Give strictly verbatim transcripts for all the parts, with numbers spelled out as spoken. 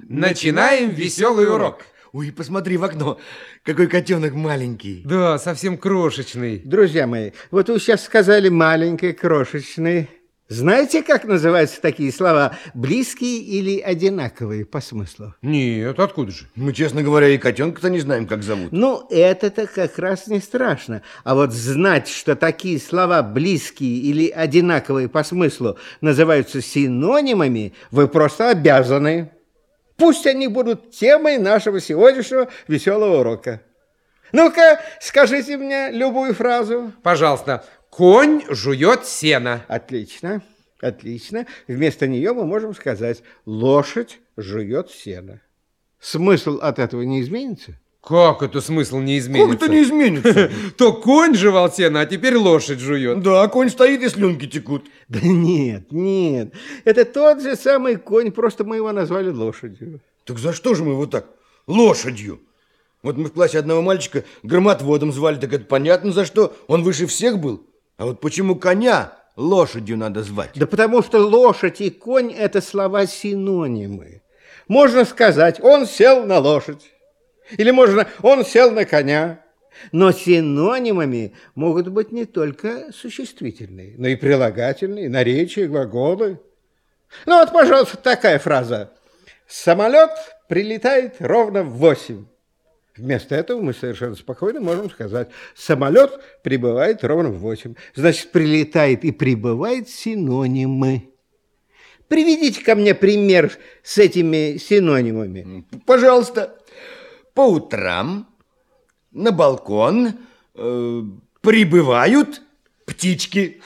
Начинаем веселый урок. Ой, посмотри в окно, какой котенок маленький. Да, совсем крошечный. Друзья мои, вот вы сейчас сказали маленький, крошечный. Знаете, как называются такие слова? Близкие или одинаковые по смыслу? Нет, откуда же? Мы, честно говоря, и котенка-то не знаем, как зовут. Ну, это-то как раз не страшно. А вот знать, что такие слова близкие или одинаковые по смыслу называются синонимами, вы просто обязаны. Пусть они будут темой нашего сегодняшнего веселого урока. Ну-ка, скажите мне любую фразу. Пожалуйста. Конь жует сено. Отлично, отлично. Вместо нее мы можем сказать: лошадь жует сено. Смысл от этого не изменится? Как это смысл не изменится? Как это не изменится? То конь жевал сено, а теперь лошадь жует. Да, конь стоит и слюнки текут. Да нет, нет. Это тот же самый конь, просто мы его назвали лошадью. Так за что же мы его так? Лошадью. Вот мы в классе одного мальчика громотводом звали, так это понятно за что. Он выше всех был. А вот почему коня лошадью надо звать? Да потому что лошадь и конь – это слова-синонимы. Можно сказать: он сел на лошадь. Или можно: он сел на коня. Но синонимами могут быть не только существительные, но и прилагательные, наречия, глаголы. Ну вот, пожалуйста, такая фраза: самолет прилетает ровно в восемь. Вместо этого мы совершенно спокойно можем сказать: самолет прибывает ровно в восемь. Значит, прилетает и прибывает синонимы. Приведите ко мне пример с этими синонимами. Пожалуйста. По утрам на балкон э, прибывают птички.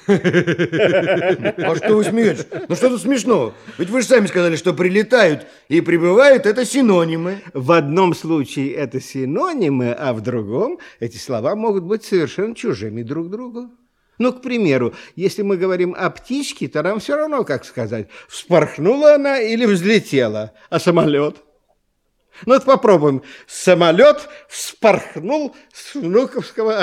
А что вы смеетесь? Ну что тут смешного? Ведь вы же сами сказали, что прилетают и прибывают – это синонимы. В одном случае это синонимы, а в другом эти слова могут быть совершенно чужими друг другу. Ну, к примеру, если мы говорим о птичке, то нам все равно, как сказать, вспорхнула она или взлетела, а самолет. Ну, вот попробуем. Самолет вспорхнул с Внуковского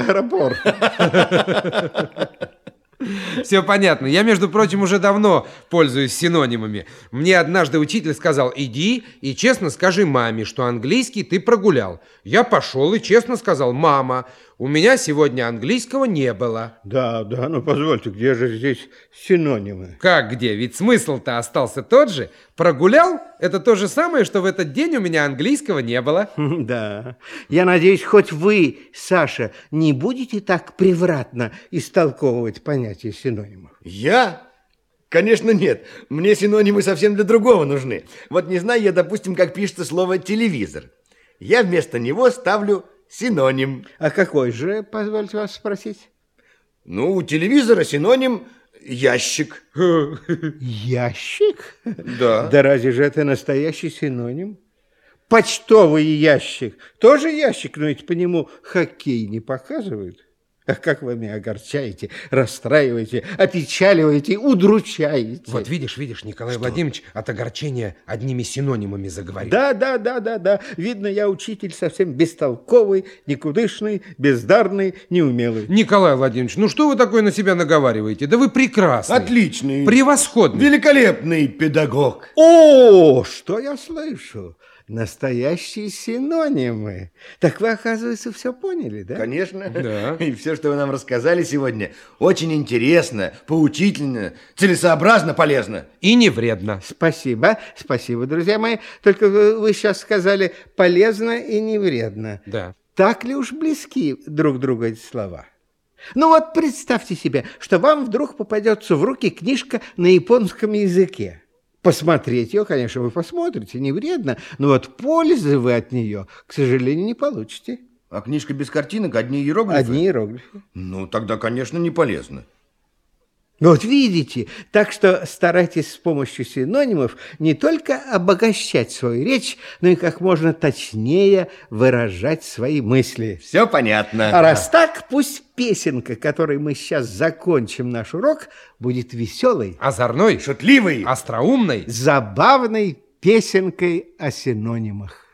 аэропорта. Все понятно. Я, между прочим, уже давно пользуюсь синонимами. Мне однажды учитель сказал: иди и честно скажи маме, что английский ты прогулял. Я пошел и честно сказал: мама, у меня сегодня английского не было. Да, да, ну позвольте, где же здесь синонимы? Как где? Ведь смысл-то остался тот же. Прогулял – это то же самое, что в этот день у меня английского не было. Да. Я надеюсь, хоть вы, Саша, не будете так превратно истолковывать понятие синонимов. Я? Конечно, нет. Мне синонимы совсем для другого нужны. Вот не знаю я, допустим, как пишется слово «телевизор». Я вместо него ставлю синоним. А какой же, позвольте вас спросить? Ну, у телевизора синоним ящик. Ящик? Да. Да разве же это настоящий синоним? Почтовый ящик тоже ящик, но ведь по нему хоккей не показывают. Ах, как вы меня огорчаете, расстраиваете, опечаливаете, удручаете. Вот видишь, видишь, Николай Что? Владимирович от огорчения одними синонимами заговорил. Да, да, да, да, да. Видно, я учитель совсем бестолковый, никудышный, бездарный, неумелый. Николай Владимирович, ну что вы такое на себя наговариваете? Да вы прекрасный. Отличный. Превосходный. Великолепный педагог. О, что я слышу? Настоящие синонимы. Так вы, оказывается, все поняли, да? Конечно. Да. И все, что вы нам рассказали сегодня, очень интересно, поучительно, целесообразно, полезно. И не вредно. Спасибо, спасибо, друзья мои. Только вы, вы сейчас сказали полезно и не вредно. Да. Так ли уж близки друг другу эти слова? Ну вот представьте себе, что вам вдруг попадется в руки книжка на японском языке. Посмотреть ее, конечно, вы посмотрите, не вредно, но вот пользы вы от нее, к сожалению, не получите. А книжка без картинок, одни иероглифы? Одни иероглифы. Ну, тогда, конечно, не полезно. Вот видите, так что старайтесь с помощью синонимов не только обогащать свою речь, но и как можно точнее выражать свои мысли. Все понятно. А раз так, пусть песенка, которой мы сейчас закончим наш урок, будет веселой, Озорной, Шутливый. остроумной. забавной песенкой о синонимах.